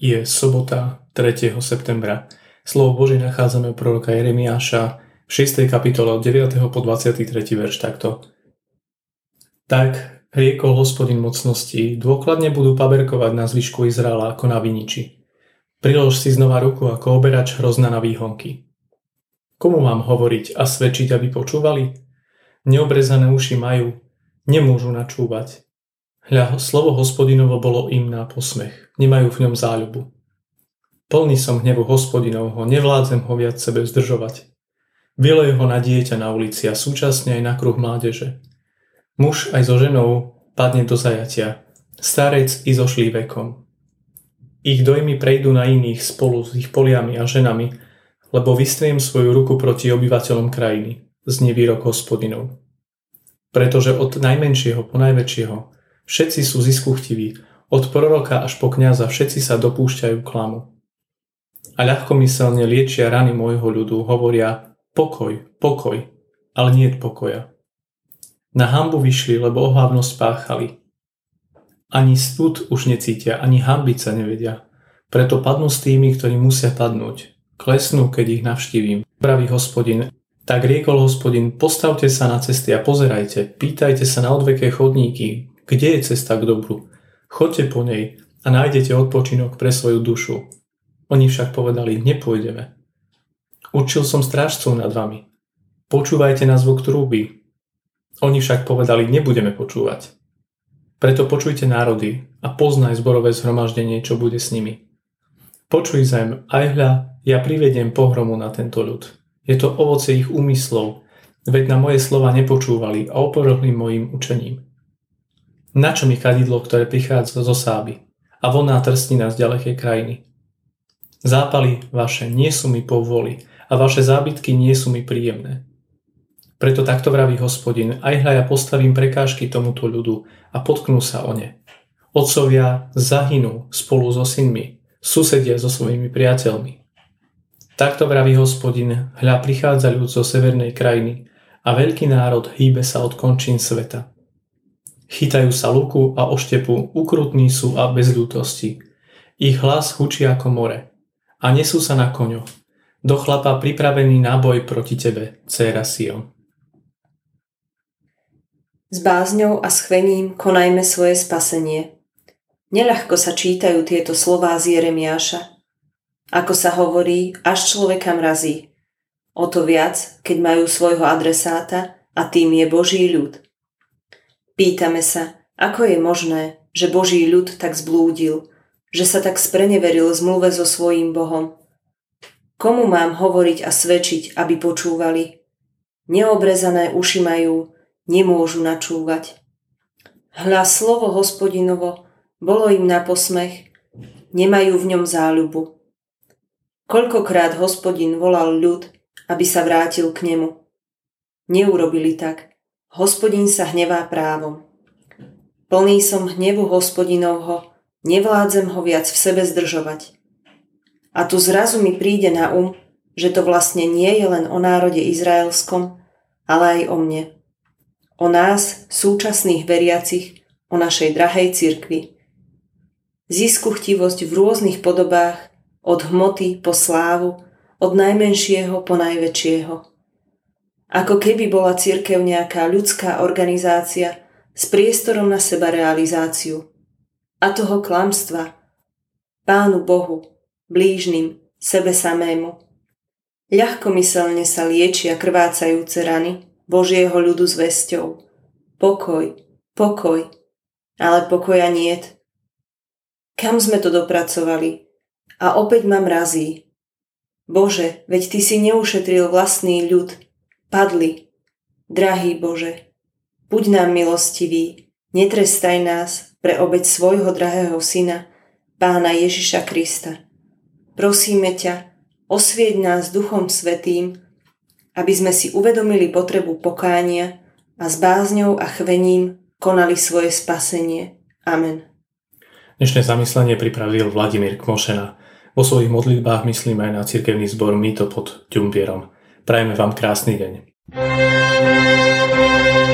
Je sobota 3. septembra. Slovo Božie nachádzame u proroka Jeremiáša v 6. kapitole od 9. po 23. verš takto. Tak riekol Hospodin mocností, dôkladne budú paberkovať na zvyšku Izraela ako na viniči. Prilož si znova ruku ako oberač hrozna na výhonky. Komu mám hovoriť a svedčiť, aby počúvali? Neobrezané uši majú, nemôžu načúvať. Hľa, slovo Hospodinovo bolo im na posmech, nemajú v ňom záľubu. Plný som hnevu Hospodinovho, nevládzem ho viac sebe zdržovať. Vylej ho na dieťa na ulici a súčasne aj na kruh mládeže. Muž aj so ženou padne do zajatia, starec i so šlívekom. Ich dojmy prejdú na iných spolu s ich poliami a ženami, lebo vystriem svoju ruku proti obyvateľom krajiny, znie výrok Hospodinov. Pretože od najmenšieho po najväčšieho všetci sú ziskuchtiví, od proroka až po kňaza všetci sa dopúšťajú klamu. A ľahkomyselne liečia rany môjho ľudu, hovoria pokoj, pokoj, ale nie je pokoja. Na hanbu vyšli, lebo ohavnosť páchali. Ani stud už necítia, ani hanbiť sa nevedia. Preto padnú s tými, ktorí musia padnúť. Klesnú, keď ich navštívim. Praví Hospodin. Tak riekol Hospodin, postavte sa na cesty a pozerajte, pýtajte sa na odveké chodníky, kde je cesta k dobru. Choďte po nej a nájdete odpočinok pre svoju dušu. Oni však povedali, nepôjdeme. Určil som strážcov nad vami. Počúvajte na zvuk trúby. Oni však povedali, nebudeme počúvať. Preto počujte národy a poznaj zborové zhromaždenie, čo bude s nimi. Počuj zem, aj hľa, ja privediem pohromu na tento ľud. Je to ovoce ich úmyslov, veď na moje slova nepočúvali a oporhli mojim učením. Na čo mi kadidlo, ktoré prichádza zo Sáby a vonná trstnina z ďalekej krajiny? Zápaly vaše nie sú mi po vôli a vaše zábytky nie sú mi príjemné. Preto takto vraví Hospodin, aj hľa ja postavím prekážky tomuto ľudu a potknú sa o ne. Otcovia zahynú spolu so synmi, susedia so svojimi priateľmi. Takto vraví Hospodin, hľa prichádza ľud zo severnej krajiny a veľký národ hýbe sa od končín sveta. Chytajú sa luku a oštepu, ukrutní sú a bez ľútosti. Ich hlas hučí ako more a nesú sa na koňoch. Do chlapa pripravený na boj proti tebe, dcéra Sion. S bázňou a schvením konajme svoje spasenie. Neľahko sa čítajú tieto slová z Jeremiáša. Ako sa hovorí, až človeka mrazí. O to viac, keď majú svojho adresáta a tým je Boží ľud. Pýtame sa, ako je možné, že Boží ľud tak zblúdil, že sa tak spreneveril zmluve so svojím Bohom. Komu mám hovoriť a svedčiť, aby počúvali? Neobrezané uši majú, nemôžu načúvať. Hľa slovo Hospodinovo bolo im na posmech, nemajú v ňom záľubu. Koľkokrát Hospodin volal ľud, aby sa vrátil k nemu. Neurobili tak. Hospodin sa hnevá právom. Plný som hnevu Hospodinovho, nevládzem ho viac v sebe zdržovať. A tu zrazu mi príde na že to vlastne nie je len o národe izraelskom, ale aj o mne. O nás, súčasných veriacich, o našej drahej cirkvi. Ziskuchtivosť v rôznych podobách, od hmoty po slávu, od najmenšieho po najväčšieho. Ako keby bola cirkev nejaká ľudská organizácia s priestorom na seba realizáciu. A toho klamstva, Pánu Bohu, blížnym, sebe samému. Ľahkomyselne sa liečia krvácajúce rany Božieho ľudu s vesťou. Pokoj, pokoj, ale pokoja niet. Kam sme to dopracovali? A opäť ma mrazí. Bože, veď Ty si neušetril vlastný ľud. Padli. Drahý Bože, buď nám milostivý, netrestaj nás pre obeť svojho drahého syna, Pána Ježiša Krista. Prosíme ťa, osvieť nás Duchom Svätým, aby sme si uvedomili potrebu pokánia a s bázňou a chvením konali svoje spasenie. Amen. Dnešné zamyslenie pripravil Vladimír Kmošena. Vo svojich modlitbách myslíme aj na cirkevný zbor Mýto pod Ďumbierom. Prajeme vám krásny deň.